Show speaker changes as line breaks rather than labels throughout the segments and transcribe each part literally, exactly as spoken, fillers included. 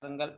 பாருங்கள்.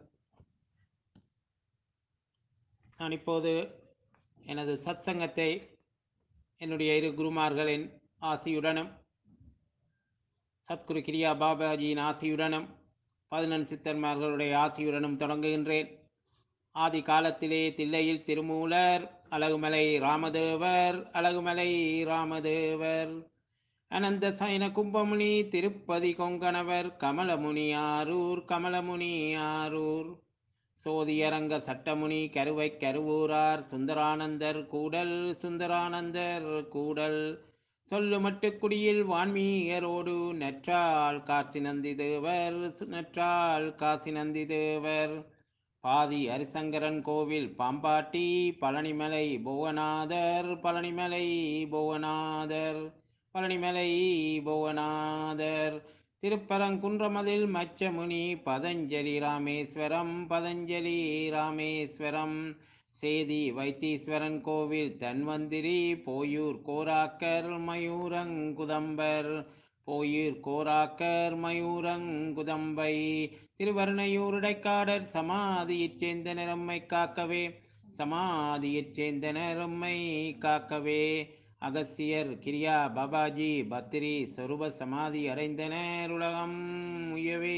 நான் இப்போது எனது சத்சங்கத்தை என்னுடைய இரு குருமார்களின் ஆசியுடனும் சத்குரு கிரியா பாபாஜியின் ஆசியுடனும் பதினெண் சித்தர்மார்களுடைய ஆசியுடனும் தொடங்குகின்றேன். ஆதி காலத்திலே தில்லையில் திருமூலர், அழகுமலை ராமதேவர், அழகுமலை ராமதேவர், அனந்த சயன கும்பமுனி திருப்பதி கொங்கணவர், கமலமுனி ஆரூர், கமலமுனி ஆரூர், சோதியரங்க சட்டமுனி கருவை கருவூரார், சுந்தரானந்தர் கூடல், சுந்தரானந்தர் கூடல், சொல்லுமட்டு குடியில் வான்மீகரோடு நற்றாள் காசி நந்தி தேவர், நற்றாள் காசி நந்தி தேவர், பாதி ஹரிசங்கரன் கோவில் பாம்பாட்டி, பழனிமலை புவனாதர், பழனிமலை புவனாதர், பழனிமலை புவனாதர், திருப்பரங்குன்றமதில் மச்சமுனி பதஞ்சலி ராமேஸ்வரம், பதஞ்சலி ராமேஸ்வரம், சேதி வைத்தீஸ்வரன் கோவில் தன்வந்திரி, போயூர் கோராக்கர் மயூரங்குதம்பர், போயூர் கோராக்கர் மயூரங்குதம்பை, திருவருணையூருடைக்காடர் சமாதியைச் சேர்ந்த நிறம்மை காக்கவே, சமாதியைச் சேர்ந்த நிறம்மை காக்கவே, அகசியர் கிரியா பாபாஜி பத்திரி சொரூப சமாதி அடைந்தனர் உலகம் உயவே.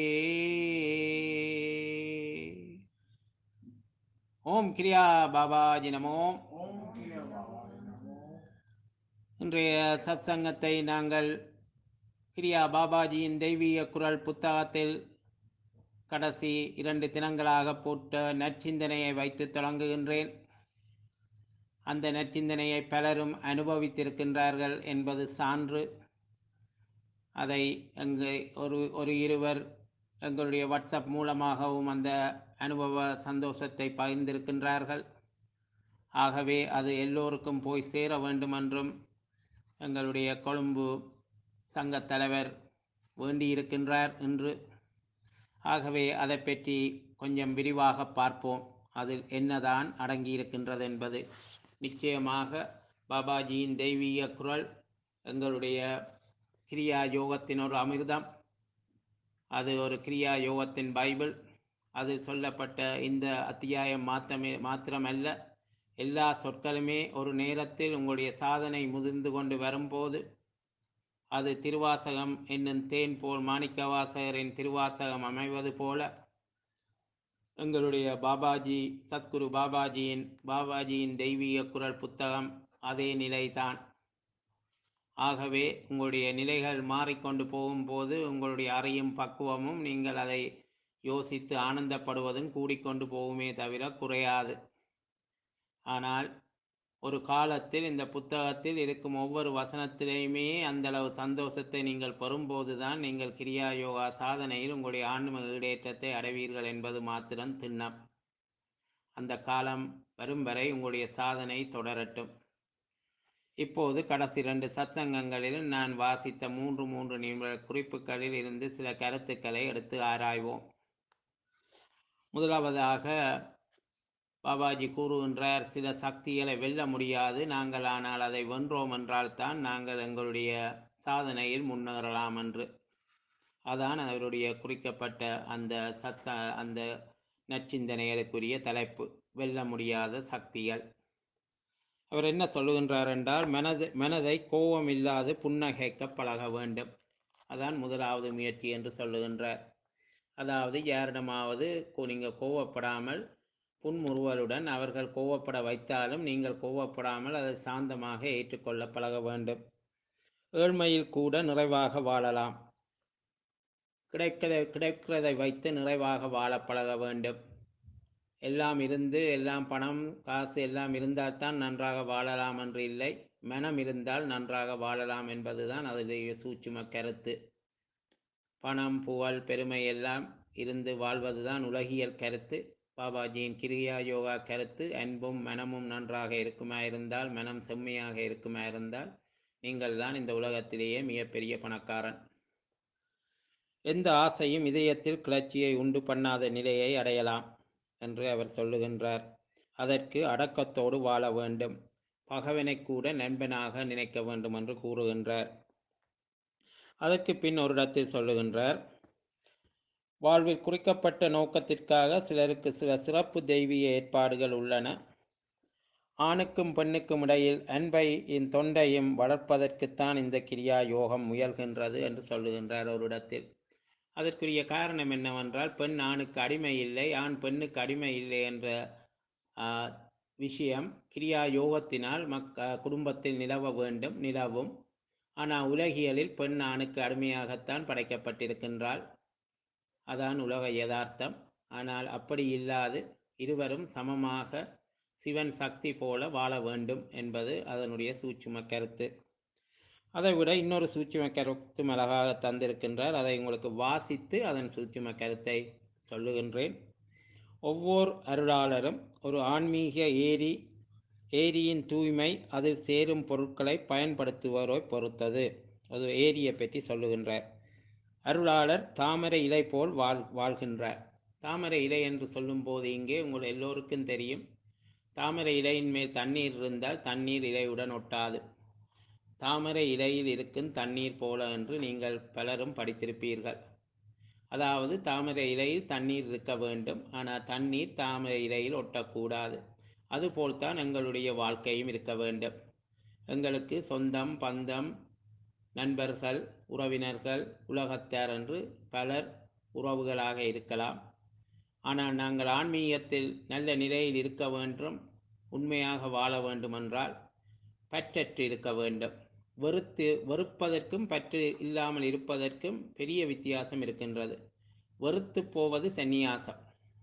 ஓம் கிரியா பாபாஜி நமோ. இன்றைய சத்சங்கத்தை நாங்கள் கிரியா பாபாஜியின் தெய்வீக குரல் புத்தகத்தில் கடைசி இரண்டு தினங்களாக போட்ட நற்சிந்தனையை வைத்து தொடங்குகின்றேன். அந்த நற்சிந்தனையை பலரும் அனுபவித்திருக்கின்றார்கள் என்பது சான்று. அதை எங்கள் ஒரு ஒரு இருவர் எங்களுடைய வாட்ஸ்அப் மூலமாகவும் அந்த அனுபவ சந்தோஷத்தை பகிர்ந்திருக்கின்றார்கள். ஆகவே அது எல்லோருக்கும் போய் சேர வேண்டுமென்றும் எங்களுடைய கொழும்பு சங்கத் தலைவர் வேண்டியிருக்கின்றார் என்று. ஆகவே அதை பற்றி கொஞ்சம் விரிவாக பார்ப்போம். அதில் என்னதான் அடங்கியிருக்கின்றது என்பது. நிச்சயமாக பாபாஜியின் தெய்வீக குரல் எங்களுடைய கிரியா யோகத்தின் ஒரு அமிர்தம். அது ஒரு கிரியா யோகத்தின் பைபிள். அது சொல்லப்பட்ட இந்த அத்தியாயம் மாத்திரமே மாத்திரமல்ல, எல்லா சொற்களுமே ஒரு நேரத்தில் உங்களுடைய சாதனை முதிர்ந்து கொண்டு வரும்போது அது திருவாசகம் என்னும் தேன் போல் மாணிக்கவாசகரின் திருவாசகம் அமைவது போல எங்களுடைய பாபாஜி சத்குரு பாபாஜியின் பாபாஜியின் தெய்வீக குரல் புத்தகம் அதே நிலைதான். ஆகவே உங்களுடைய நிலைகள் மாறிக்கொண்டு போகும்போது உங்களுடைய அறியும் பக்குவமும் நீங்கள் அதை யோசித்து ஆனந்தப்படுவதும் கூடிக்கொண்டு போகுமே தவிர குறையாது. ஆனால் ஒரு காலத்தில் இந்த புத்தகத்தில் இருக்கும் ஒவ்வொரு வசனத்திலேயுமே அந்தளவு சந்தோஷத்தை நீங்கள் பெறும்போதுதான் நீங்கள் கிரியா யோகா சாதனையில் உங்களுடைய ஆன்ம ஈடேற்றத்தை அடைவீர்கள் என்பது மாத்திரம் திண்ணம். அந்த காலம் வரும் வரை உங்களுடைய சாதனை தொடரட்டும். இப்போது கடைசி இரண்டு சத்சங்கங்களில் நான் வாசித்த மூன்று மூன்று நிமிட குறிப்புகளில் இருந்து சில கருத்துக்களை எடுத்து ஆராய்வோம். முதலாவதாக பாபாஜி கூறுகின்றார், சில சக்திகளை வெல்ல முடியாது, நாங்கள் ஆனால் அதை வென்றோம் என்றால்தான் நாங்கள் எங்களுடைய சாதனையில் முன்னேறலாம் என்று. அதான் அவருடைய குறிக்கப்பட்ட அந்த சத்ச அந்த நற்சிந்தனைகளுக்குரிய தலைப்பு, வெல்ல முடியாத சக்திகள். அவர் என்ன சொல்லுகின்றார் என்றால், மனது மனதை கோபம் இல்லாது புன்னகைக்க பழக வேண்டும். அதான் முதலாவது முயற்சி என்று சொல்லுகின்றார். அதாவது யாரிடமாவது நீங்கள் கோவப்படாமல் புன்முறுவலுடன் அவர்கள் கோவப்பட வைத்தாலும் நீங்கள் கோவப்படாமல் அதை சாந்தமாக ஏற்றுக்கொள்ள பழக வேண்டும். ஏழ்மையில் கூட நிறைவாக வாழலாம். கிடைக்கிறதை கிடைக்கிறதை வைத்து நிறைவாக வாழ பழக வேண்டும். எல்லாம் இருந்து எல்லாம் பணம் காசு எல்லாம் இருந்தால்தான் நன்றாக வாழலாம் என்று இல்லை, மனம் இருந்தால் நன்றாக வாழலாம் என்பதுதான் அதிலேயே சூட்சும கருத்து. பணம் புகழ் பெருமை எல்லாம் இருந்து வாழ்வதுதான் உலகியல் கருத்து. பாபாஜியின் கிரியா யோகா கருத்து அன்பும் மனமும் நன்றாக இருக்குமா இருந்தால், மனம் செம்மையாக இருக்குமா இருந்தால் நீங்கள் தான் இந்த உலகத்திலேயே மிகப்பெரிய பணக்காரன். எந்த ஆசையும் இதயத்தில் கிளர்ச்சியை உண்டு பண்ணாத நிலையை அடையலாம் என்று அவர் சொல்லுகின்றார். அதற்கு அடக்கத்தோடு வாழ வேண்டும். பகவனை கூட நண்பனாக நினைக்க வேண்டும் என்று கூறுகின்றார். அதற்கு பின் ஒரு இடத்தில் சொல்லுகின்றார், வாழ்வில் குறிக்கப்பட்ட நோக்கத்திற்காக சிலருக்கு சில சிறப்பு தெய்வீக ஏற்பாடுகள் உள்ளன. ஆணுக்கும் பெண்ணுக்கும் இடையில் அன்பையும் தொண்டையும் வளர்ப்பதற்குத்தான் இந்த கிரியா யோகம் முயல்கின்றது என்று சொல்லுகின்றார் ஒரு இடத்தில். அதற்குரிய காரணம் என்னவென்றால், பெண் ஆணுக்கு அடிமை இல்லை, ஆண் பெண்ணுக்கு அடிமை இல்லை என்ற ஆஹ், விஷயம் கிரியா யோகத்தினால் மக் குடும்பத்தில் நிலவ வேண்டும், நிலவும். ஆனால் உலகியலில் பெண் ஆணுக்கு அடிமையாகத்தான் படைக்கப்பட்டிருக்கின்றாள். அதான் உலக யதார்த்தம். ஆனால் அப்படி இல்லாது இருவரும் சமமாக சிவன் சக்தி போல வாழ வேண்டும் என்பது அதனுடைய சூட்சும கருத்து. அதை விட இன்னொரு சூட்சும கருத்தும் அழகாக தந்திருக்கின்றார். அதை உங்களுக்கு வாசித்து அதன் சூட்சும கருத்தை சொல்லுகின்றேன். ஒவ்வொரு அருளாளரும் ஒரு ஆன்மீக ஏரி ஏரியின் தூய்மை அதில் சேரும் பொருட்களை பயன்படுத்துவோரை பொறுத்தது. அது ஏரியை பற்றி சொல்லுகின்றார். அருளாளர் தாமரை இலை போல் வாழ் வாழ்கின்றார். தாமரை இலை என்று சொல்லும்போது இங்கே உங்கள் எல்லோருக்கும் தெரியும், தாமரை இலையின் மேல் தண்ணீர் இருந்தால் தண்ணீர் இலையுடன் ஒட்டாது. தாமரை இலையில் இருக்கும் தண்ணீர் போல என்று நீங்கள் பலரும் படித்திருப்பீர்கள். அதாவது தாமரை இலையில் தண்ணீர் இருக்க வேண்டும், ஆனால் தண்ணீர் தாமரை இலையில் ஒட்டக்கூடாது. அதுபோல்தான் எங்களுடைய வாழ்க்கையும் இருக்க வேண்டும். எங்களுக்கு சொந்தம், பந்தம், நண்பர்கள், உறவினர்கள், உலகத்தார் என்று பலர் உறவுகளாக இருக்கலாம். ஆனால் நாங்கள் ஆன்மீகத்தில் நல்ல நிலையில் இருக்க வேண்டும், உண்மையாக வாழ வேண்டுமென்றால் பற்றற்று இருக்க வேண்டும். வெறுத்து வெறுப்பதற்கும் பற்று இல்லாமல் இருப்பதற்கும் பெரிய வித்தியாசம் இருக்கின்றது. வெறுத்து போவது சந்நியாசம்.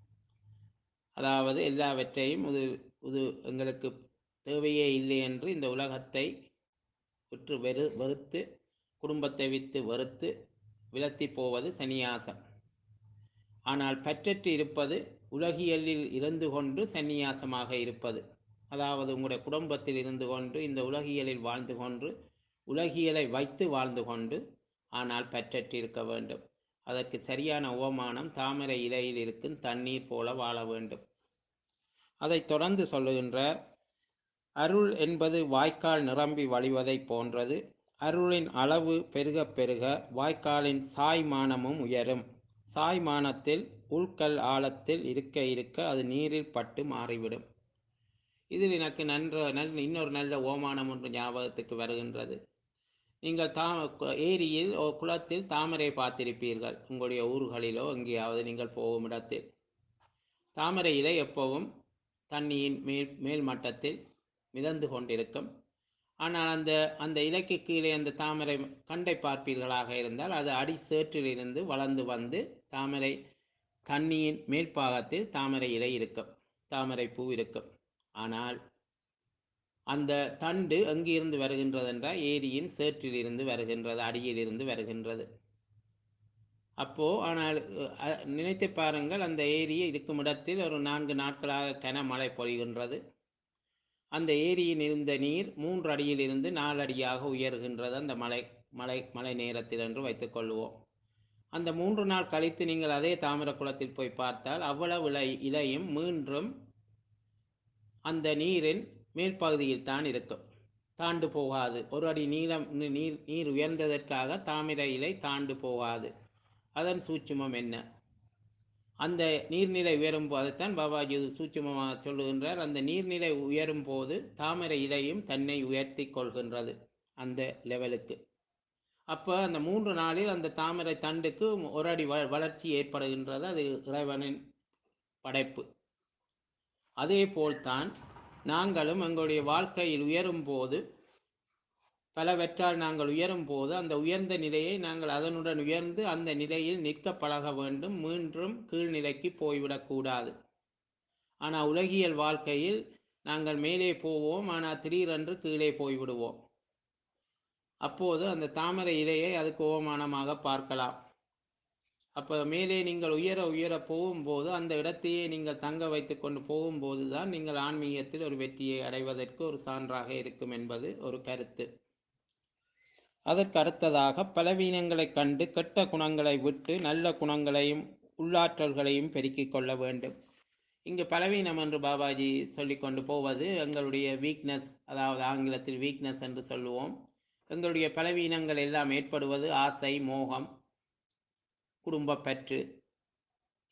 அதாவது எல்லாவற்றையும் இது இது எங்களுக்கு தேவையே இல்லை என்று இந்த உலகத்தை விற்று வெறு வெறுத்து குடும்பத்தை விட்டு வெறுத்து விலத்தி போவது சந்நியாசம். ஆனால் பற்றற்று இருப்பது உலகியலில் இருந்து கொண்டு சந்நியாசமாக இருப்பது. அதாவது உங்களுடைய குடும்பத்தில் இருந்து கொண்டு இந்த உலகியலில் வாழ்ந்து கொண்டு உலகியலை வைத்து வாழ்ந்து கொண்டு ஆனால் பற்றற்று இருக்க வேண்டும். அதற்கு சரியான உவமானம் தாமரை இலையில் இருக்கும் தண்ணீர் போல வாழ வேண்டும். அதை தொடர்ந்து சொல்லுகின்றார். அருள் என்பது வாய்க்கால் நிரம்பி வழிவதை போன்றது. அருளின் அளவு பெருக பெருக வாய்க்காலின் சாய்மானமும் உயரும். சாய்மானத்தில் உள்கல் ஆழத்தில் இருக்க இருக்க அது நீரில் பட்டு மாறிவிடும். இதில் எனக்கு நன்ற நல் இன்னொரு நல்ல ஓமானம் ஒன்று ஞாபகத்துக்கு வருகின்றது. நீங்கள் தா ஏரியில் குளத்தில் தாமரை பார்த்திருப்பீர்கள். உங்களுடைய ஊர்களிலோ எங்கேயாவது நீங்கள் போகும் இடத்தில் தாமரை இலை எப்பவும் தண்ணியின் மேல் மேல் மட்டத்தில் மிதந்து கொண்டிருக்கும். ஆனால் அந்த அந்த இலைக்கு கீழே அந்த தாமரை கண்டை பார்ப்பீர்களாக இருந்தால் அது அடி சேற்றிலிருந்து வளர்ந்து வந்து தாமரை தண்ணியின் மேல்பாகத்தில் தாமரை இலை இருக்கும், தாமரை பூ இருக்கும். ஆனால் அந்த தண்டு எங்கிருந்து வருகின்றது என்றால் ஏரியின் சேற்றிலிருந்து வருகின்றது, அடியிலிருந்து வருகின்றது. அப்போ ஆனால் நினைத்து பாருங்கள், அந்த ஏரியை இருக்கும் இடத்தில் ஒரு நான்கு நாட்களாக கனமழை பொழிகின்றது. அந்த ஏரியில் இருந்த நீர் மூன்று அடியில் இருந்து நாலு அடியாக உயர்கின்றது அந்த மழை மழை மழை நேரத்தில் என்று வைத்துக் கொள்வோம். அந்த மூன்று நாள் கழித்து நீங்கள் அதே தாமிர குளத்தில் போய் பார்த்தால் அவ்வளவு இலை இலையும் மீண்டும் அந்த நீரின் மேற்பகுதியில் தான் இருக்கும், தாண்டு போகாது. ஒரு அடி நீளம் நீர் நீர் உயர்ந்ததற்காக தாமிர இலை தாண்டு போகாது. அதன் சூட்சுமம் என்ன? அந்த நீர்நிலை உயரும் போதுதான் பாபாஜி சூட்சுமமாக சொல்லுகின்றார். அந்த நீர்நிலை உயரும் போது தாமரை இலையும் தன்னை உயர்த்தி கொள்கின்றது அந்த லெவலுக்கு. அப்போ அந்த மூன்று நாளில் அந்த தாமரை தண்டுக்கு ஒரு அடி வளர்ச்சி ஏற்படுகின்றது. அது இறைவனின் படைப்பு. அதே போல்தான் நாங்களும் எங்களுடைய வாழ்க்கையில் உயரும் போது, பலவற்றால் நாங்கள் உயரும் போது அந்த உயர்ந்த நிலையை நாங்கள் அதனுடன் உயர்ந்து அந்த நிலையில் நிற்க பழக வேண்டும். மீண்டும் கீழ்நிலைக்கு போய்விடக்கூடாது. ஆனால் உலகியல் வாழ்க்கையில் நாங்கள் மேலே போவோம், ஆனால் திடீரென்று கீழே போய்விடுவோம். அப்போது அந்த தாமரை இலையை அதுக்கு ஓமானமாக பார்க்கலாம். அப்போ மேலே நீங்கள் உயர உயர போகும்போது அந்த இடத்தையே நீங்கள் தங்க வைத்து கொண்டு போகும்போது தான் நீங்கள் ஆன்மீகத்தில் ஒரு வெற்றியை அடைவதற்கு ஒரு சான்றாக இருக்கும் என்பது ஒரு கருத்து. அதற்கு அடுத்ததாக பலவீனங்களை கண்டு கெட்ட குணங்களை விட்டு நல்ல குணங்களையும் உள்ளாற்றல்களையும் பெருக்கிக் கொள்ள வேண்டும். இங்கு பலவீனம் என்று பாபாஜி சொல்லி கொண்டு போவது எங்களுடைய வீக்னஸ், அதாவது ஆங்கிலத்தில் வீக்னஸ் என்று சொல்லுவோம். எங்களுடைய பலவீனங்கள் எல்லாம் ஏற்படுவது ஆசை, மோகம், குடும்ப பற்று,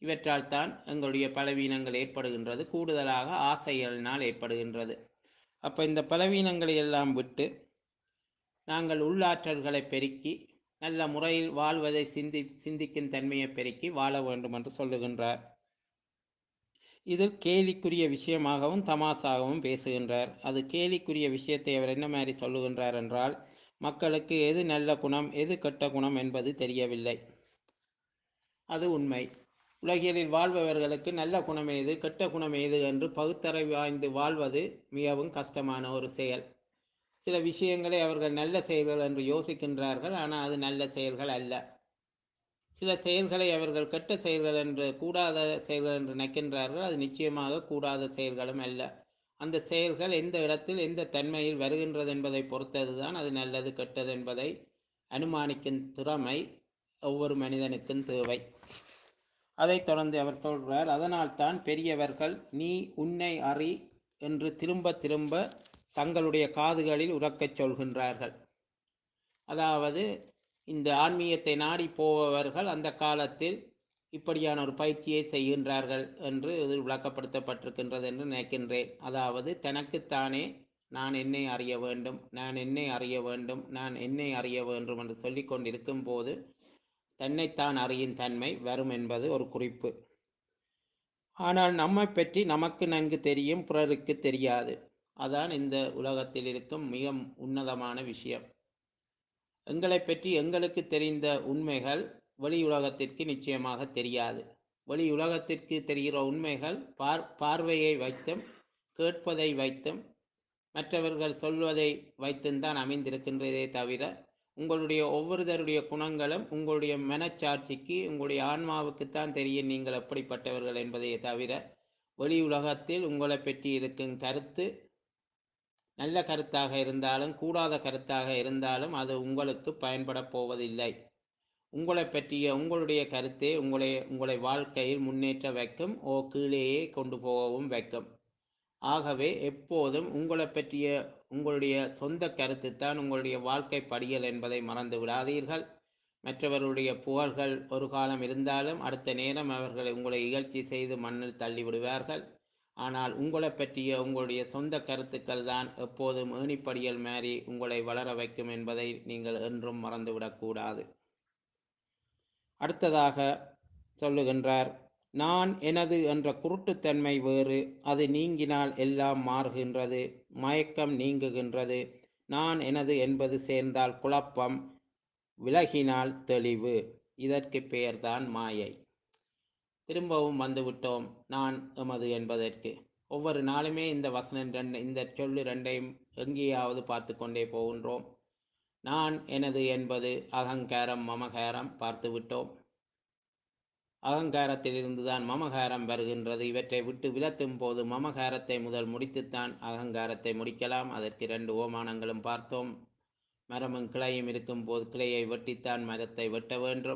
இவற்றால் தான் எங்களுடைய பலவீனங்கள் ஏற்படுகின்றது, கூடுதலாக ஆசைகளினால் ஏற்படுகின்றது. அப்போ இந்த பலவீனங்களை எல்லாம் விட்டு நாங்கள் உள்ளாற்றல்களை பெருக்கி நல்ல முறையில் வாழ்வதை சிந்தி சிந்திக்கும் தன்மையை பெருக்கி வாழ வேண்டும் என்று சொல்லுகின்றார். இதில் கேலிக்குரிய விஷயமாகவும் தமாசாகவும் பேசுகின்றார். அது கேலிக்குரிய விஷயத்தை அவர் என்ன மாதிரி சொல்லுகின்றார் என்றால், மக்களுக்கு எது நல்ல குணம் எது கெட்ட குணம் என்பது தெரியவில்லை. அது உண்மை. உலகியலில் வாழ்பவர்களுக்கு நல்ல குணம் ஏது கெட்ட குணம் ஏது என்று பகுத்தறை வாய்ந்து வாழ்வது மிகவும் கஷ்டமான ஒரு செயல். சில விஷயங்களை அவர்கள் நல்ல செயல்கள் என்று யோசிக்கின்றார்கள், ஆனால் அது நல்ல செயல்கள் அல்ல. சில செயல்களை அவர்கள் கெட்ட செயல்கள் என்று கூடாத செயல்கள் என்று நினைக்கின்றார்கள், அது நிச்சயமாக கூடாத செயல்களும் அல்ல. அந்த செயல்கள் எந்த இடத்தில் எந்த தன்மையில் வருகின்றது என்பதை பொறுத்ததுதான் அது நல்லது கெட்டது என்பதை அனுமானிக்கும் திறமை ஒவ்வொரு மனிதனுக்கும் தேவை. அதைத் தொடர்ந்து அவர் சொல்றார், அதனால் தான் பெரியவர்கள் நீ உன்னை அறி என்று திரும்ப திரும்ப தங்களுடைய காதுகளில் உரக்கச் சொல்கின்றார்கள். அதாவது இந்த ஆன்மீகத்தை நாடி போபவர்கள் அந்த காலத்தில் இப்படியான ஒரு பயிற்சியை செய்கின்றார்கள் என்று இதில் விளக்கப்படுத்தப்பட்டிருக்கின்றது என்று நினைக்கின்றேன். அதாவது தனக்குத்தானே நான் என்னை அறிய வேண்டும், நான் என்னை அறிய வேண்டும், நான் என்னை அறிய வேண்டும் என்று சொல்லிக் கொண்டிருக்கும் போது தன்னைத்தான் அறியும் தன்மை வரும் என்பது ஒரு குறிப்பு. ஆனால் நம்மை பற்றி நமக்கு நன்கு தெரியும், பிறருக்கு தெரியாது. அதான் இந்த உலகத்தில் இருக்கும் மிக உன்னதமான விஷயம். எங்களை பற்றி எங்களுக்கு தெரிந்த உண்மைகள் வெளி உலகத்திற்கு நிச்சயமாக தெரியாது. வெளி உலகத்திற்கு தெரிகிற உண்மைகள் பார் பார்வையை வைத்தும் கேட்பதை வைத்தும் மற்றவர்கள் சொல்வதை வைத்தும் தான் அமைந்திருக்கின்றதே தவிர உங்களுடைய ஒவ்வொருத்தருடைய குணங்களும் உங்களுடைய மனச்சாட்சிக்கு உங்களுடைய ஆன்மாவுக்குத்தான் தெரியும் நீங்கள் எப்படிப்பட்டவர்கள் என்பதையே தவிர வெளி உலகத்தில் உங்களை பற்றி இருக்கும் கருத்து நல்ல கருத்தாக இருந்தாலும் கூடாத கருத்தாக இருந்தாலும் அது உங்களுக்கு பயன்பட போவதில்லை. உங்களை பற்றிய உங்களுடைய கருத்தே உங்களை உங்களை வாழ்க்கையில் முன்னேற்ற வைக்கும், ஓ கீழேயே கொண்டு போகவும் வைக்கும். ஆகவே எப்போதும் உங்களை பற்றிய உங்களுடைய சொந்த கருத்து தான் உங்களுடைய வாழ்க்கை படிகள் என்பதை மறந்து விடாதீர்கள். மற்றவர்களுடைய புகழ்கள் ஒரு காலம் இருந்தாலும் அடுத்த நேரம் அவர்களை உங்களை இகழ்ச்சி செய்து மண்ணில் தள்ளி விடுவார்கள். ஆனால் உங்களை பற்றிய உங்களுடைய சொந்த கருத்துக்கள் தான் எப்போதும் ஏணிப்படிகள் மாறி உங்களை வளர வைக்கும் என்பதை நீங்கள் என்றும் மறந்துவிடக்கூடாது. அடுத்ததாக சொல்லுகின்றார், நான் எனது என்ற குருட்டுத்தன்மை வேறு, அது நீங்கினால் எல்லாம் மாறுகின்றது, மயக்கம் நீங்குகின்றது. நான் எனது என்பது சேர்ந்தால் குழப்பம், விலகினால் தெளிவு. இதற்கு பெயர்தான் மாயை. திரும்பவும் வந்துவிட்டோம் நான் எமது என்பதற்கு. ஒவ்வொரு நாளுமே இந்த வசனம் ரெண்டு இந்த சொல்லு ரெண்டையும் எங்கேயாவது பார்த்து கொண்டே போகின்றோம். நான் எனது என்பது அகங்காரம் மமகாரம் பார்த்து விட்டோம். அகங்காரத்திலிருந்து தான் மமகாரம் வருகின்றது. இவற்றை விட்டு விலத்தும் போது மமகாரத்தை முதல் முடித்துத்தான் அகங்காரத்தை முடிக்கலாம். அதற்கு இரண்டு ஓமானங்களும் பார்த்தோம். மரமும் கிளையும் இருக்கும் போது கிளையை வெட்டித்தான் மரத்தை வெட்ட வேண்டும்.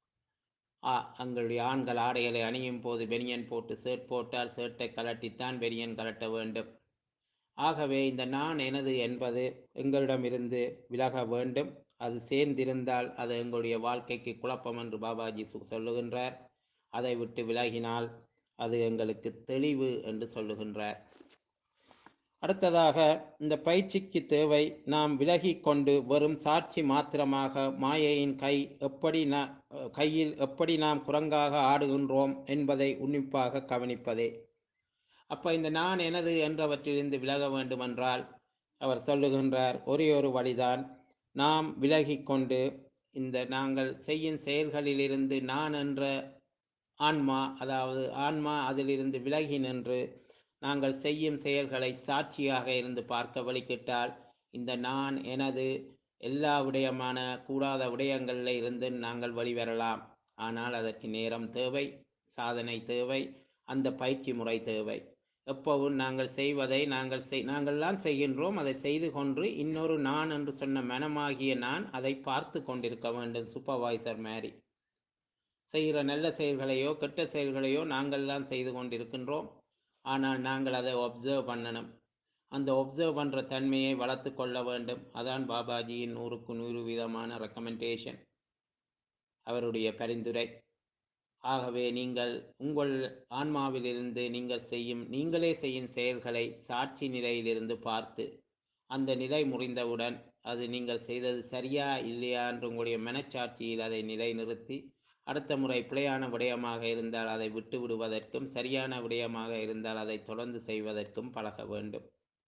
எங்களுடைய ஆண்கள் ஆடைகளை அணியும் போது பெனியன் போட்டு சேட் போட்டால் சேட்டை கலட்டித்தான் பெனியன் கலட்ட வேண்டும். ஆகவே இந்த நான் எனது என்பது எங்களிடமிருந்து விலக வேண்டும். அது சேர்ந்திருந்தால் அது எங்களுடைய வாழ்க்கைக்கு குழப்பம் என்று பாபாஜி சொல்லுகின்றார். அதை விட்டு விலகினால் அது எங்களுக்கு தெளிவு என்று சொல்லுகின்றார். அடுத்ததாக இந்த பயிற்சிக்கு தேவை நாம் விலகி கொண்டு வெறும் சாட்சி மாத்திரமாக மாயையின் கை எப்படி நா கையில் எப்படி நாம் குரங்காக ஆடுகின்றோம் என்பதை உன்னிப்பாக கவனிப்பதே. அப்போ இந்த நான் எனது என்றவற்றிலிருந்து விலக வேண்டுமென்றால் அவர் சொல்லுகின்றார், ஒரே ஒரு வழிதான். நாம் விலகி கொண்டு இந்த நாங்கள் செய்யும் செயல்களிலிருந்து நான் என்ற ஆன்மா, அதாவது ஆன்மா அதிலிருந்து விலகி நின்று நாங்கள் செய்யும் செயல்களை சாட்சியாக இருந்து பார்க்க வழிகிட்டால் இந்த நான் எனது எல்லா விடயமான கூடாத விடயங்களில் இருந்து நாங்கள் வெளிவரலாம். ஆனால் அதற்கு நேரம் தேவை, சாதனை தேவை, அந்த பயிற்சி முறை தேவை. எப்பவும் நாங்கள் செய்வதை நாங்கள் செய் நாங்கள் தான் செய்கின்றோம். அதை செய்து கொண்டு இன்னொரு நான் என்று சொன்ன மனமாகிய நான் அதை பார்த்து கொண்டிருக்க வேண்டும். சூப்பர்வைசர் மாதிரி செய்கிற நல்ல செயல்களையோ கெட்ட செயல்களையோ நாங்கள் தான் செய்து கொண்டிருக்கின்றோம். ஆனால் நாங்கள் அதை ஒப்சர்வ் பண்ணணும். அந்த ஒப்சர்வ் பண்ணுற தன்மையை வளர்த்து கொள்ள வேண்டும். அதான் பாபாஜியின் நூறுக்கு நூறு விதமான ரெக்கமெண்டேஷன், அவருடைய பரிந்துரை. ஆகவே நீங்கள் உங்கள் ஆன்மாவிலிருந்து நீங்கள் செய்யும் நீங்களே செய்யும் செயல்களை சாட்சி நிலையிலிருந்து பார்த்து அந்த நிலை முறிந்தவுடன் அது நீங்கள் செய்தது சரியா இல்லையா என்று உங்களுடைய மனச்சாட்சியில் அதை நிலைநிறுத்தி அடுத்த முறை பிழையான விடயமாக இருந்தால் அதை விட்டு விடுவதற்கும் சரியான விடயமாக இருந்தால் அதை தொடர்ந்து செய்வதற்கும் பழக வேண்டும்.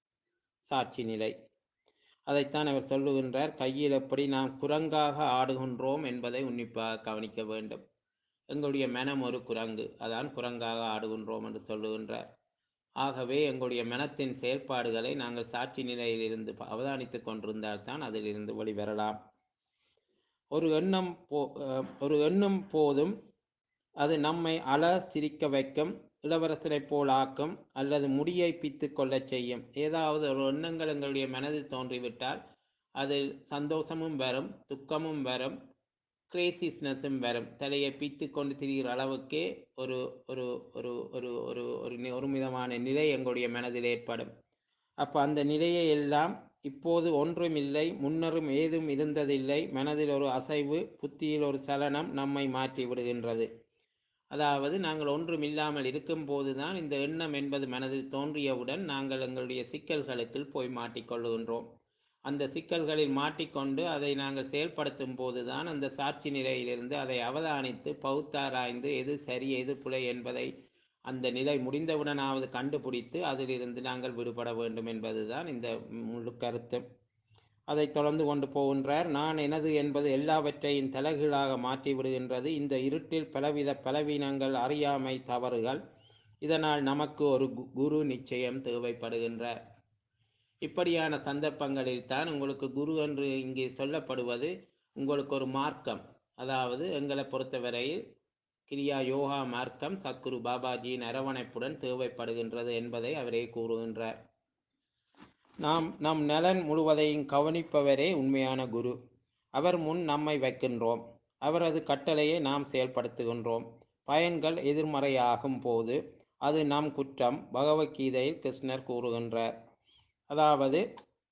சாட்சி நிலை அதைத்தான் அவர் சொல்லுகின்றார். கையில் எப்படி நாம் குரங்காக ஆடுகின்றோம் என்பதை உன்னிப்பாக கவனிக்க வேண்டும். எங்களுடைய மனம் ஒரு குரங்கு, அதான் குரங்காக ஆடுகின்றோம் என்று சொல்லுகின்றார். ஆகவே எங்களுடைய மனத்தின் செயல்பாடுகளை நாங்கள் சாட்சி நிலையில் இருந்து அவதானித்துக் கொண்டிருந்தால்தான் அதிலிருந்து வெளிவரலாம். ஒரு எண்ணம் போ ஒரு எண்ணம் போதும் அது நம்மை அழ சிரிக்க வைக்கும், இளவரசரை போல் ஆக்கும், அல்லது முடியை பித்து கொள்ளச் செய்யும். ஏதாவது ஒரு எண்ணங்கள் எங்களுடைய மனதில் தோன்றிவிட்டால் அதில் சந்தோஷமும் வரும், துக்கமும் வரும், கிரேசிஸ்னஸும் வரும். தலையை பித்து கொண்டு திரிகிற அளவுக்கே ஒரு ஒரு ஒரு ஒரு ஒரு ஒரு விதமான நிலை எங்களுடைய மனதில் ஏற்படும். அப்போ அந்த நிலையை எல்லாம் இப்போது ஒன்றும் இல்லை, முன்னரும் ஏதும் இருந்ததில்லை, மனதில் ஒரு அசைவு, புத்தியில் ஒரு சலனம் நம்மை மாற்றி விடுகின்றது. அதாவது நாங்கள் ஒன்றும் இல்லாமல் இருக்கும் போதுதான் இந்த எண்ணம் என்பது மனதில் தோன்றியவுடன் நாங்கள் எங்களுடைய சிக்கல்களுக்கு போய் மாட்டிக்கொள்ளுகின்றோம். அந்த சிக்கல்களில் மாட்டிக்கொண்டு அதை நாங்கள் செயல்படுத்தும் போதுதான் அந்த சாட்சி நிலையிலிருந்து அதை அவதானித்து பகுத்தாராய்ந்து எது சரி எது பிழை என்பதை அந்த நிலை முடிந்தவுடனாவது கண்டுபிடித்து அதிலிருந்து நாங்கள் விடுபட வேண்டும் என்பதுதான் இந்த முழு கருத்து. அதை தொடர்ந்து கொண்டு போகின்றார். நான் எனது என்பது எல்லாவற்றையும் தலைகீழாக மாற்றி விடுகின்றது. இந்த இருட்டில் பலவித பலவீனங்கள், அறியாமை, தவறுகள். இதனால் நமக்கு ஒரு குரு நிச்சயம் தேவைப்படுகின்றார். இப்படியான சந்தர்ப்பங்களில் தான் உங்களுக்கு குரு என்று இங்கே சொல்லப்படுவது உங்களுக்கு ஒரு மார்க்கம், அதாவது எங்களை பொறுத்தவரையில் கிரியா யோகா மார்க்கம் சத்குரு பாபாஜியின் அரவணைப்புடன் தேவைப்படுகின்றது என்பதை அவரே கூறுகின்றார். நாம் நம் நலன் முழுவதையும் கவனிப்பவரே உண்மையான குரு. அவர் முன் நம்மை வைக்கின்றோம், அவரது கட்டளையை நாம் செயல்படுத்துகின்றோம். பயன்கள் எதிர்மறையாகும் போது அது நம் குற்றம். பகவத்கீதையில் கிருஷ்ணர் கூறுகின்றார். அதாவது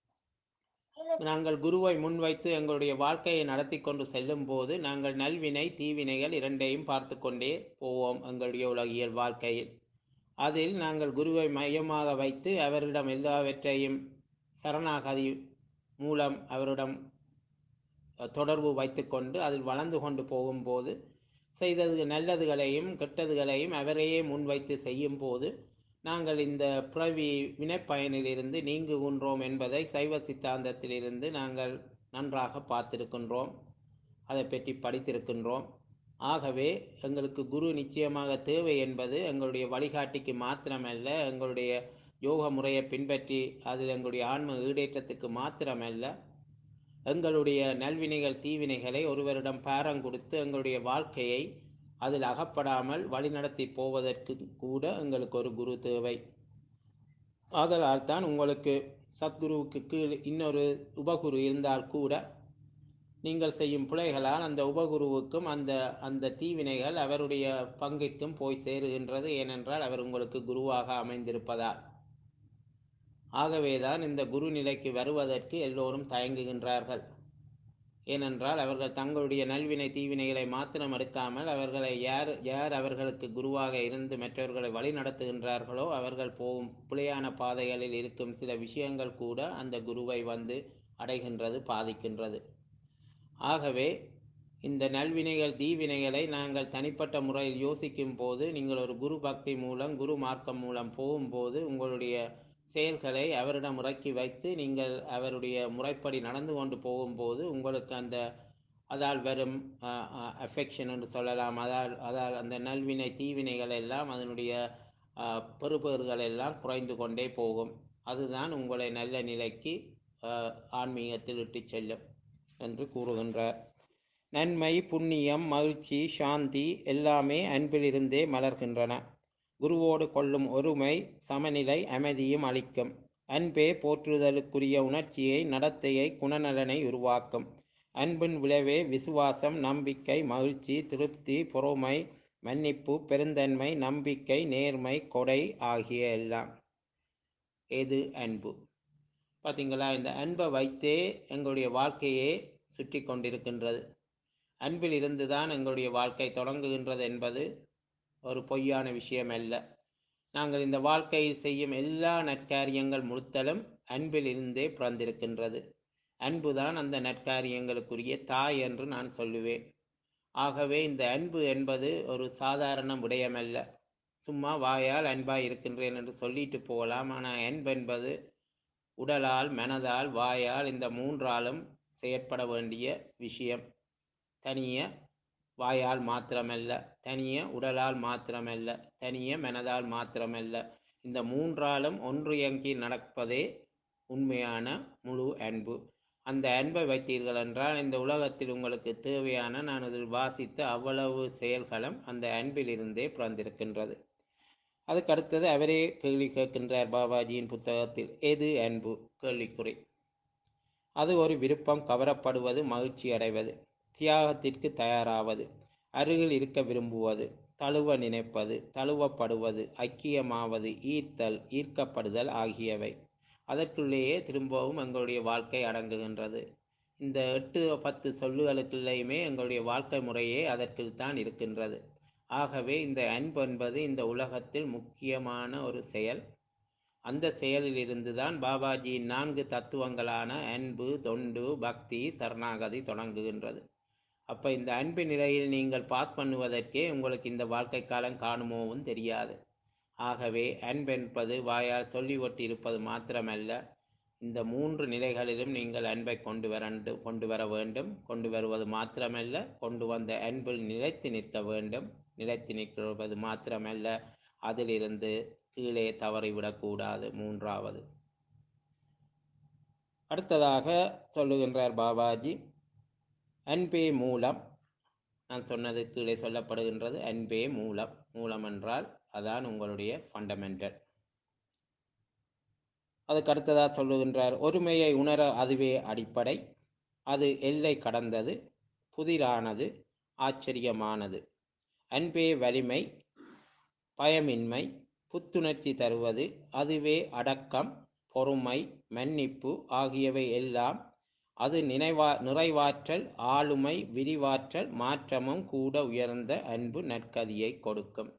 நாங்கள் குருவை முன்வைத்து எங்களுடைய வாழ்க்கையை நடத்தி கொண்டு செல்லும் போது நாங்கள் நல்வினை தீவினைகள் இரண்டையும் பார்த்து கொண்டே போவோம் எங்களுடைய உலகியல் வாழ்க்கையில். அதில் நாங்கள் குருவை மையமாக வைத்து அவரிடம் எல்லாவற்றையும் சரணாகதி மூலம் அவரிடம் தொடர்பு வைத்து கொண்டு அதில் வளர்ந்து கொண்டு போகும்போது செய்தது நல்லதுகளையும் கெட்டதுகளையும் அவரையே முன்வைத்து செய்யும் போது நாங்கள் இந்த பிறவி வினைப்பயனிலிருந்து நீங்குகின்றோம் என்பதை சைவ சித்தாந்தத்திலிருந்து நாங்கள் நன்றாக பார்த்திருக்கின்றோம், அதை பற்றி படித்திருக்கின்றோம். ஆகவே எங்களுக்கு குரு நிச்சயமாக தேவை என்பது எங்களுடைய வழிகாட்டிக்கு மாத்திரமல்ல, எங்களுடைய யோக முறையை பின்பற்றி அதில் எங்களுடைய ஆன்ம ஈடேற்றத்துக்கு மாத்திரமல்ல, எங்களுடைய நல்வினைகள் தீவினைகளை ஒருவரிடம் பாரம் கொடுத்து எங்களுடைய வாழ்க்கையை அதில் அகப்படாமல் வழிநடத்தி போவதற்கு கூட எங்களுக்கு ஒரு குரு தேவை. ஆதலால் தான் உங்களுக்கு சத்குருவுக்கு கீழ் இன்னொரு உபகுரு இருந்தால் கூட நீங்கள் செய்யும் பிழைகளால் அந்த உபகுருவுக்கும் அந்த அந்த தீவினைகள் அவருடைய பங்கிற்கும் போய் சேருகின்றது. ஏனென்றால் அவர் உங்களுக்கு குருவாக அமைந்திருப்பதால். ஆகவேதான் இந்த குரு நிலைக்கு வருவதற்கு எல்லோரும் தயங்குகின்றார்கள். ஏனென்றால் அவர்கள் தங்களுடைய நல்வினை தீவினைகளை மாத்திரம் எடுக்காமல் அவர்களை யார் யார் அவர்களுக்கு குருவாக இருந்து மற்றவர்களை வழி நடத்துகின்றார்களோ அவர்கள் போகும் பிழையான பாதைகளில் இருக்கும் சில விஷயங்கள் கூட அந்த குருவை வந்து அடைகின்றது, பாதிக்கின்றது. ஆகவே இந்த நல்வினைகள் தீவினைகளை நாங்கள் தனிப்பட்ட முறையில் யோசிக்கும் போது நீங்கள் ஒரு குரு பக்தி மூலம் குரு மார்க்கம் மூலம் போகும்போது உங்களுடைய செயல்களை அவரிடம் இறக்கி வைத்து நீங்கள் அவருடைய முறைப்படி நடந்து கொண்டு போகும்போது உங்களுக்கு அந்த அதால் வரும் அஃபெக்ஷன் என்று சொல்லலாம், அதால் அதால் அந்த நல்வினை தீவினைகள் எல்லாம் அதனுடைய பெறுபேறுகள் எல்லாம் குறைந்து கொண்டே போகும். அதுதான் உங்களை நல்ல நிலைக்கு ஆன்மீகத்தில் இட்டு செல்லும் என்று கூறுகின்றார். நன்மை, புண்ணியம், மகிழ்ச்சி, சாந்தி எல்லாமே அன்பிலிருந்தே மலர்கின்றன. குருவோடு கொள்ளும் ஒருமை சமநிலை அமைதியும் அளிக்கும். அன்பே போற்றுதலுக்குரிய உணர்ச்சியை, நடத்தையை, குணநலனை உருவாக்கும். அன்பின் விளைவே விசுவாசம், நம்பிக்கை, மகிழ்ச்சி, திருப்தி, பொறுமை, மன்னிப்பு, பெருந்தன்மை, நம்பிக்கை, நேர்மை, கொடை ஆகிய எல்லாம். எது அன்பு? பார்த்தீங்களா? இந்த அன்பை வைத்தே எங்களுடைய வாழ்க்கையே சுற்றி கொண்டிருக்கின்றது. அன்பில் இருந்துதான் எங்களுடைய வாழ்க்கை தொடங்குகின்றது என்பது ஒரு பொய்யான விஷயம் அல்ல. நாங்கள் இந்த வாழ்க்கையில் செய்யும் எல்லா நற்காரியங்கள் முழுத்தலும் அன்பில் இருந்தே பிறந்திருக்கின்றது. அன்புதான் அந்த நற்காரியங்களுக்குரிய தாய் என்று நான் சொல்லுவேன். ஆகவே இந்த அன்பு என்பது ஒரு சாதாரண விடயமல்ல. சும்மா வாயால் அன்பாய் இருக்கின்றேன் என்று சொல்லிட்டு போகலாம். ஆனால் அன்பு என்பது உடலால், மனதால், வாயால், இந்த மூன்றாலும் செயற்பட வேண்டிய விஷயம். தனிய வாயால் மாத்திரமல்ல, தனிய உடலால் மாத்திரமல்ல, தனிய மனதால் மாத்திரமல்ல, இந்த மூன்றாலும் ஒன்றியங்கி நடப்பதே உண்மையான முழு அன்பு. அந்த அன்பை வைத்தீர்கள் என்றால் இந்த உலகத்தில் உங்களுக்கு தேவையான, நான் இதில் வாசித்த அவ்வளவு செயல்களும் அந்த அன்பிலிருந்தே பிறந்திருக்கின்றது. அதுக்கு அடுத்தது அவரே கேள்வி கேட்கின்றார் பாபாஜியின் புத்தகத்தில், எது அன்பு? கேள்விக்குறி. அது ஒரு விருப்பம், கவரப்படுவது, மகிழ்ச்சி அடைவது, தியாகத்திற்கு தயாராவது, அருகில் இருக்க விரும்புவது, தழுவ நினைப்பது, தழுவப்படுவது, ஐக்கியமாவது, ஈர்த்தல், ஈர்க்கப்படுதல் ஆகியவை. அதற்குள்ளேயே திரும்பவும் எங்களுடைய வாழ்க்கை அடங்குகின்றது. இந்த எட்டு பத்து சொல்லுகளுக்குள்ளேயுமே எங்களுடைய வாழ்க்கை முறையே அதற்குள் தான் இருக்கின்றது. ஆகவே இந்த அன்பு என்பது இந்த உலகத்தில் முக்கியமான ஒரு செயல். அந்த செயலில் இருந்துதான் பாபாஜியின் நான்கு தத்துவங்களான அன்பு, தொண்டு, பக்தி, சரணாகதி தொடங்குகின்றது. அப்போ இந்த அன்பு நிலையில் நீங்கள் பாஸ் பண்ணுவதற்கே உங்களுக்கு இந்த வாழ்க்கை காலம் காணுமோவும் தெரியாது. ஆகவே அன்பு என்பது வாயால் சொல்லி ஒட்டி இருப்பது மாத்திரமல்ல, இந்த மூன்று நிலைகளிலும் நீங்கள் அன்பை கொண்டு வர கொண்டு வர வேண்டும். கொண்டு வருவது மாத்திரமல்ல, கொண்டு வந்த அன்பில் நிலைத்து நிற்க வேண்டும். நிலைத்து நிற்கிறது மாத்திரமல்ல, அதிலிருந்து கீழே தவறிவிடக்கூடாது. மூன்றாவது. அடுத்ததாக சொல்லுகின்றார் பாபாஜி, அன்பே மூலம். நான் சொன்னது கீழே சொல்லப்படுகின்றது, அன்பே மூலம். மூலம் என்றால் அதான் உங்களுடைய ஃபண்டமெண்டல். அதுக்கு அடுத்ததாக சொல்லுகின்றார், ஒருமையை உணர அதுவே அடிப்படை. அது எல்லை கடந்தது, புதிரானது, ஆச்சரியமானது. அன்பே வலிமை, பயமின்மை, புத்துணர்ச்சி தருவது. அதுவே அடக்கம், பொறுமை, மன்னிப்பு ஆகியவை எல்லாம். அது நினைவா நிறைவாற்றல், ஆளுமை, விரிவாற்றல், மாற்றமும் கூட உயர்ந்த அன்பு நற்கதியை கொடுக்கும்.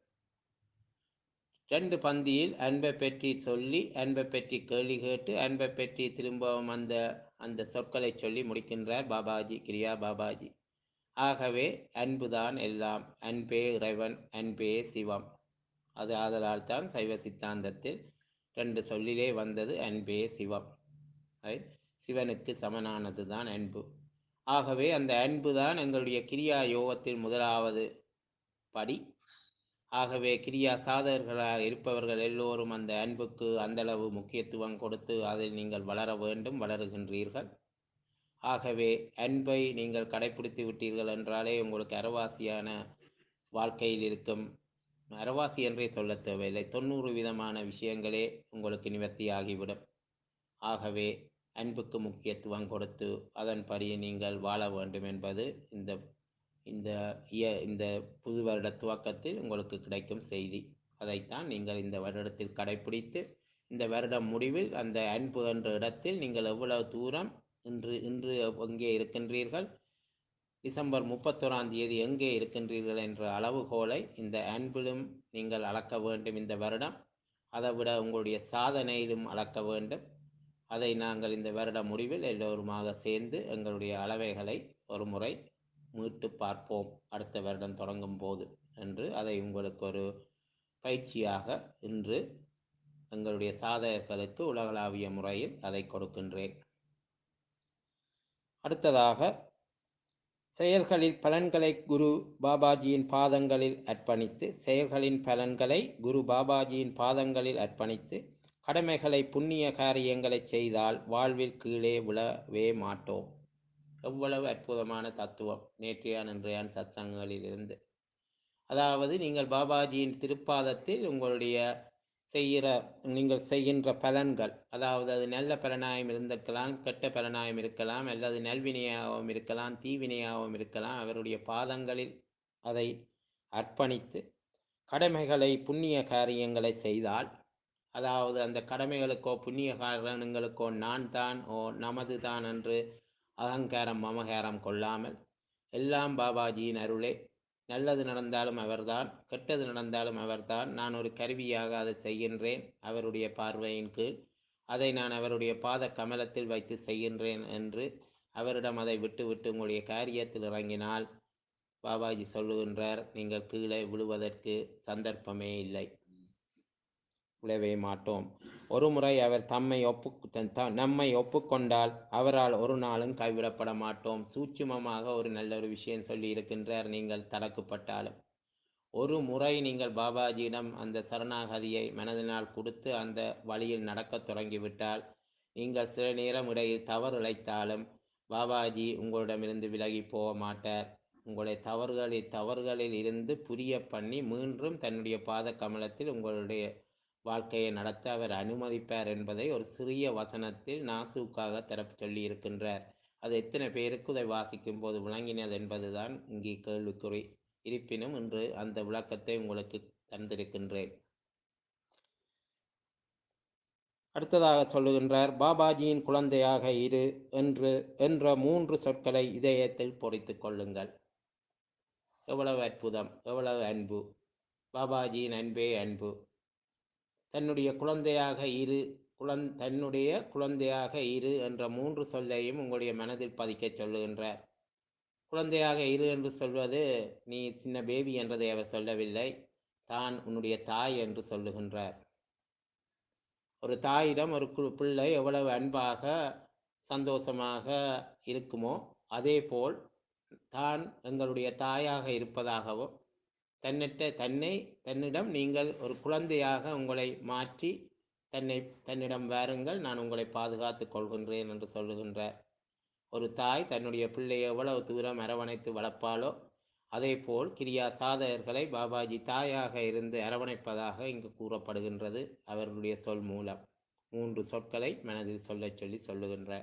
ரெண்டு பந்தியில் அன்பை பற்றி சொல்லி, அன்பை பற்றி கேள்வி கேட்டு, அன்பை பற்றி திரும்பவும் அந்த அந்த சொற்களை சொல்லி முடிக்கின்றார் பாபாஜி, கிரியா பாபாஜி. ஆகவே அன்புதான் எல்லாம். அன்பே இறைவன், அன்பே சிவம். அது ஆதலால் தான் சைவ சித்தாந்தத்தில் ரெண்டு சொல்லிலே வந்தது, அன்பே சிவம். சிவனுக்கு சமனானது தான் அன்பு. ஆகவே அந்த அன்பு தான் எங்களுடைய கிரியா யோகத்தில் முதலாவது படி. ஆகவே கிரியா சாதகர்களாக இருப்பவர்கள் எல்லோரும் அந்த அன்புக்கு அந்தளவு முக்கியத்துவம் கொடுத்து அதில் நீங்கள் வளர வேண்டும், வளருகின்றீர்கள். ஆகவே அன்பை நீங்கள் கடைப்பிடித்து விட்டீர்கள் என்றாலே உங்களுக்கு அறவாசியான வாழ்க்கையில் இருக்கும், அறவாசி என்றே சொல்ல தேவையில்லை, தொண்ணூறு விதமான விஷயங்களே உங்களுக்கு நிவர்த்தியாகிவிடும். ஆகவே அன்புக்கு முக்கியத்துவம் கொடுத்து அதன்படி நீங்கள் வாழ வேண்டும் என்பது இந்த இந்த இந்த புது வருட துவக்கத்தில் உங்களுக்கு கிடைக்கும் செய்தி. அதைத்தான் நீங்கள் இந்த வருடத்தில் கடைப்பிடித்து, இந்த வருடம் முடிவில் அந்த அன்பு என்ற இடத்தில் நீங்கள் எவ்வளவு தூரம் இன்று இன்று எங்கே இருக்கின்றீர்கள், டிசம்பர் முப்பத்தொராம் தேதி எங்கே இருக்கின்றீர்கள் என்ற அளவுகோலை இந்த அன்பிலும் நீங்கள் அளக்க வேண்டும் இந்த வருடம். அதை விட உங்களுடைய சாதனையிலும் அளக்க வேண்டும். அதை நாங்கள் இந்த வருட முடிவில் எல்லோருமாக சேர்ந்து எங்களுடைய அளவைகளை ஒரு முறை மீட்டு பார்ப்போம் அடுத்த வருடம் தொடங்கும் போது என்று அதை உங்களுக்கு ஒரு பயிற்சியாக இன்று எங்களுடைய சாதகர்களுக்கு உலகளாவிய முறையில் அதை கொடுக்கின்றேன். அடுத்ததாக, செயல்களில் பலன்களை குரு பாபாஜியின் பாதங்களில் அர்ப்பணித்து செயல்களின் பலன்களை குரு பாபாஜியின் பாதங்களில் அர்ப்பணித்து கடமைகளை புண்ணிய காரியங்களை செய்தால் வாழ்வில் கீழே விழவே மாட்டோம். எவ்வளவு அற்புதமான தத்துவம் நேற்றைய இன்றைய சத்சங்கங்களில் இருந்து. அதாவது நீங்கள் பாபாஜியின் திருப்பாதத்தில் உங்களுடைய செய்கிற நீங்கள் செய்கின்ற பலன்கள், அதாவது அது நல்ல பலனாயும் இருந்திருக்கலாம், கெட்ட பலனாயும் இருக்கலாம், அல்லது நல்வினையாகவும் இருக்கலாம், தீவினையாகவும் இருக்கலாம், அவருடைய பாதங்களில் அதை அர்ப்பணித்து கடமைகளை புண்ணிய காரியங்களை செய்தால், அதாவது அந்த கடமைகளுக்கோ புண்ணிய காரணங்களுக்கோ நான் தான் ஓ நமது தான் என்று அகங்காரம் மமகாரம் கொள்ளாமல் எல்லாம் பாபாஜியின் அருளே. நல்லது நடந்தாலும் அவர்தான், கெட்டது நடந்தாலும் அவர்தான். நான் ஒரு கருவியாக அதை செய்கின்றேன் அவருடைய பார்வையின் கீழ். அதை நான் அவருடைய பாத கமலத்தில் வைத்து செய்கின்றேன் என்று அவரிடம் அதை விட்டு விட்டு உங்களுடைய காரியத்தில் இறங்கினால் பாபாஜி சொல்லுகின்றார், நீங்கள் கீழே விழுவதற்கு சந்தர்ப்பமே இல்லை, விழவே மாட்டோம். ஒரு முறை அவர் தம்மை ஒப்பு நம்மை ஒப்புக்கொண்டால் அவரால் ஒரு நாளும் கைவிடப்பட மாட்டோம். சூட்சுமமாக ஒரு நல்ல ஒரு விஷயம் சொல்லி இருக்கின்றார். நீங்கள் தடக்கப்பட்டாலும் ஒரு முறை நீங்கள் பாபாஜியிடம் அந்த சரணாகதியை மனதினால் கொடுத்து அந்த வழியில் நடக்க தொடங்கிவிட்டால், நீங்கள் சில நேரம் இடையில் தவறு இழைத்தாலும் பாபாஜி உங்களிடமிருந்து விலகி போக மாட்டார். உங்களுடைய தவறுகளில் தவறுகளில் இருந்து புரிய பண்ணி மீண்டும் தன்னுடைய பாத கமலத்தில் உங்களுடைய வாழ்க்கையை நடத்த அவர் அனுமதிப்பார் என்பதை ஒரு சிறிய வசனத்தில் நாசூக்காக தரப்பு சொல்லி இருக்கின்றார். அது எத்தனை பேருக்கு இதை வாசிக்கும் போது விளங்கினது என்பதுதான் இங்கே கேள்விக்குறி. இருப்பினும் இன்று அந்த விளக்கத்தை உங்களுக்கு தந்திருக்கின்றேன். அடுத்ததாக சொல்லுகின்றார், பாபாஜியின் குழந்தையாக இரு என்று என்ற மூன்று சொற்களை இதயத்தில் பொறித்து கொள்ளுங்கள். எவ்வளவு அற்புதம், எவ்வளவு அன்பு! பாபாஜியின் அன்பே அன்பு. தன்னுடைய குழந்தையாக இரு குழந் தன்னுடைய குழந்தையாக இரு என்ற மூன்று சொல்லையும் உங்களுடைய மனதில் பதிக்க சொல்லுகின்றார். குழந்தையாக இரு என்று சொல்வது நீ சின்ன பேபி என்றதை அவர் சொல்லவில்லை, தான் உன்னுடைய தாய் என்று சொல்லுகின்றார். ஒரு தாயிடம் ஒரு பிள்ளை எவ்வளவு அன்பாக சந்தோஷமாக இருக்குமோ அதே போல் தான் எங்களுடைய தாயாக இருப்பதாகவும் தன்னிட்ட தன்னை தன்னிடம் நீங்கள் ஒரு குழந்தையாக உங்களை மாற்றி தன்னை தன்னிடம் வாருங்கள், நான் உங்களை பாதுகாத்து கொள்கின்றேன் என்று சொல்லுகின்றார். ஒரு தாய் தன்னுடைய பிள்ளையை எவ்வளவு தூரம் அரவணைத்து வளர்ப்பாளோ அதே போல் கிரியா சாதகர்களை பாபாஜி தாயாக இருந்து அரவணைப்பதாக இங்கு கூறப்படுகின்றது. அவர்களுடைய சொல் மூலம் மூன்று சொற்களை மனதில் சொல்ல சொல்லி சொல்லுகின்றார்.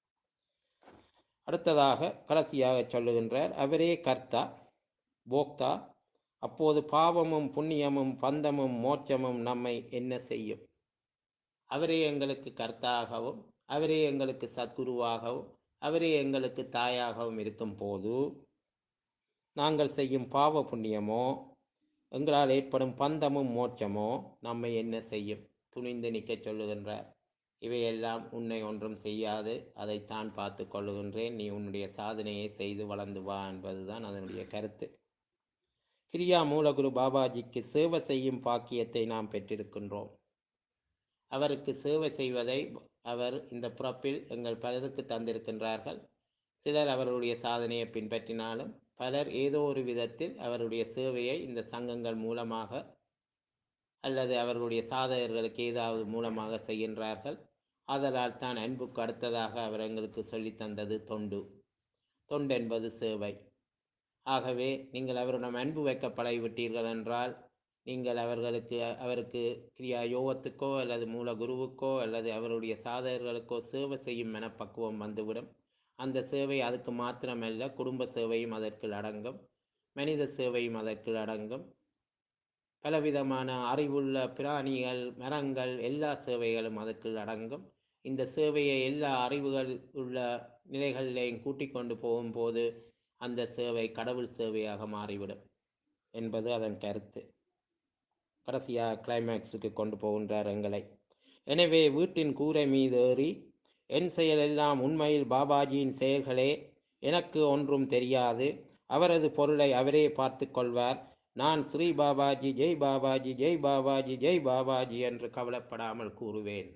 அடுத்ததாக கடைசியாக சொல்லுகின்றார், அவரே கர்த்தா போக்தா. அப்போது பாவமும் புண்ணியமும் பந்தமும் மோட்சமும் நம்மை என்ன செய்யும்? அவரே எங்களுக்கு கர்த்தாகவும் அவரே எங்களுக்கு சத்குருவாகவும் அவரே எங்களுக்கு தாயாகவும் இருக்கும் போது நாங்கள் செய்யும் பாவ புண்ணியமோ எங்களால் ஏற்படும் பந்தமும் மோட்சமோ நம்மை என்ன செய்யும்? துணிந்து நிற்க சொல்லுகின்றார். இவையெல்லாம் உன்னை ஒன்றும் செய்யாது, அதைத்தான் பார்த்து கொள்ளுகின்றேன், நீ உன்னுடைய சாதனையை செய்து வளர்ந்து வா என்பதுதான் அதனுடைய கருத்து. கிரியா மூலகுரு பாபாஜிக்கு சேவை செய்யும் பாக்கியத்தை நாம் பெற்றிருக்கின்றோம். அவருக்கு சேவை செய்வதை அவர் இந்த பிறப்பில் எங்கள் பலருக்கு தந்திருக்கின்றார்கள். சிலர் அவருடைய சாதனையை பின்பற்றினாலும் பலர் ஏதோ ஒரு விதத்தில் அவருடைய சேவையை இந்த சங்கங்கள் மூலமாக அல்லது அவர்களுடைய சாதகர்களுக்கு ஏதாவது மூலமாக செய்கின்றார்கள். ஆதலால் தான் அன்புக்கு அடுத்ததாக அவர் எங்களுக்கு சொல்லித்தந்தது தொண்டு. தொண்டு என்பது சேவை. ஆகவே நீங்கள் அவரிடம் அன்பு வைக்க பழகிவிட்டீர்கள் என்றால் நீங்கள் அவர்களுக்கு அவருக்கு கிரியா யோகத்துக்கோ அல்லது மூல குருவுக்கோ அல்லது அவருடைய சாதகர்களுக்கோ சேவை செய்யும் மனப்பக்குவம் வந்துவிடும். அந்த சேவை அதுக்கு மாத்திரமல்ல, குடும்ப சேவையும் அதற்குள் அடங்கும், மனித சேவையும் அதற்குள் அடங்கும். பலவிதமான அறிவுள்ள பிராணிகள், மரங்கள், எல்லா சேவைகளும் அதற்குள் அடங்கும். இந்த சேவையை எல்லா அறிவுகள் உள்ள நிலைகளிலேயும் கூட்டிக் கொண்டு போகும்போது அந்த சேவை கடவுள் சேவையாக மாறிவிடும் என்பது அதன் கருத்து. கடைசியாக கிளைமேக்ஸுக்கு கொண்டு போகின்றார் எங்களை. எனவே வீட்டின் கூரை மீது ஏறி என் செயல் எல்லாம் உண்மையில் பாபாஜியின் செயல்களே, எனக்கு ஒன்றும் தெரியாது, அவரது பொருளை அவரே பார்த்து கொள்வார், நான் ஸ்ரீ பாபாஜி ஜெய் பாபாஜி ஜெய் பாபாஜி ஜெய் பாபாஜி என்று கவலைப்படாமல் கூறுவேன்.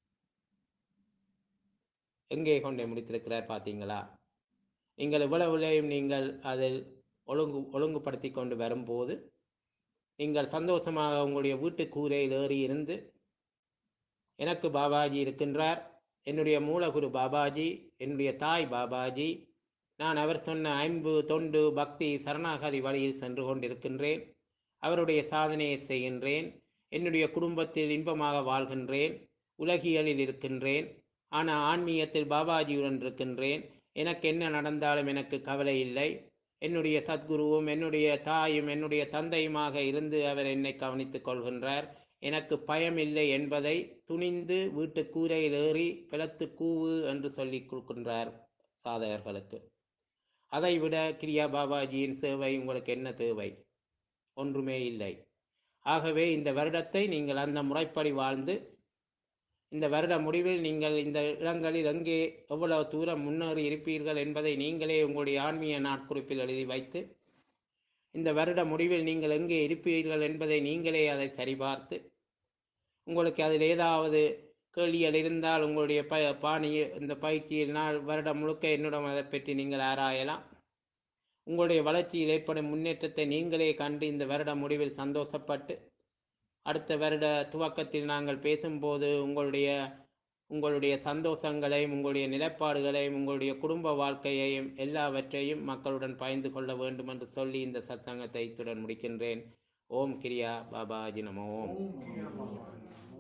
எங்கே கொண்டே முடித்திருக்கிறார் பார்த்தீங்களா? நீங்கள் இவ்வளவுலையும் நீங்கள் அதில் ஒழுங்கு ஒழுங்குபடுத்தி கொண்டு வரும்போது நீங்கள் சந்தோஷமாக உங்களுடைய வீட்டு கூரையில் ஏறி இருந்து எனக்கு பாபாஜி இருக்கின்றார், என்னுடைய மூலகுரு பாபாஜி, என்னுடைய தாய் பாபாஜி, நான் அவர் சொன்ன அன்பு தொண்டு பக்தி சரணாகதி வழியில் சென்று கொண்டிருக்கின்றேன், அவருடைய சாதனையை செய்கின்றேன், என்னுடைய குடும்பத்தில் இன்பமாக வாழ்கின்றேன், உலகியலில் இருக்கின்றேன், ஆனால் ஆன்மீகத்தில் பாபாஜியுடன் இருக்கின்றேன், எனக்கு என்ன நடந்தாலும் எனக்கு கவலை இல்லை, என்னுடைய சத்குருவும் என்னுடைய தாயும் என்னுடைய தந்தையுமாக இருந்து அவர் என்னை கவனித்துக் கொள்கின்றார், எனக்கு பயம் இல்லை என்பதை துணிந்து வீட்டு கூரையில் ஏறி பிளத்து கூவு என்று சொல்லி கொடுக்கின்றார் சாதகர்களுக்கு. அதைவிட கிரியா பாபாஜியின் சேவை உங்களுக்கு என்ன தேவை? ஒன்றுமே இல்லை. ஆகவே இந்த வருடத்தை நீங்கள் அந்த முறைப்படி வாழ்ந்து, இந்த வருட முடிவில் நீங்கள் இந்த இடங்களில் எங்கே எவ்வளவு தூரம் முன்னேறி இருப்பீர்கள் என்பதை நீங்களே உங்களுடைய ஆன்மீக நாட்குறிப்பில் எழுதி வைத்து, இந்த வருட முடிவில் நீங்கள் எங்கே இருப்பீர்கள் என்பதை நீங்களே அதை சரிபார்த்து, உங்களுக்கு அதில் ஏதாவது கேள்விகள் இருந்தால் உங்களுடைய ப பாணி இந்த பயிற்சியில் நாள் வருடம் முழுக்க என்னிடம் அதை பற்றி நீங்கள் ஆராயலாம். உங்களுடைய வளர்ச்சியில் ஏற்படும் முன்னேற்றத்தை நீங்களே கண்டு இந்த வருட முடிவில் சந்தோஷப்பட்டு, அடுத்த வருட துவக்கத்தில் நாங்கள் பேசும்போது உங்களுடைய உங்களுடைய சந்தோஷங்களையும் உங்களுடைய நிலைப்பாடுகளையும் உங்களுடைய குடும்ப வாழ்க்கையையும் எல்லாவற்றையும் மக்களுடன் பகிர்ந்து கொள்ள வேண்டும் என்று சொல்லி இந்த சத்சங்கத்தை இத்துடன் முடிக்கின்றேன். ஓம் கிரியா பாபாஜி நமோ.
ஓம் கிரியா பாபாஜி.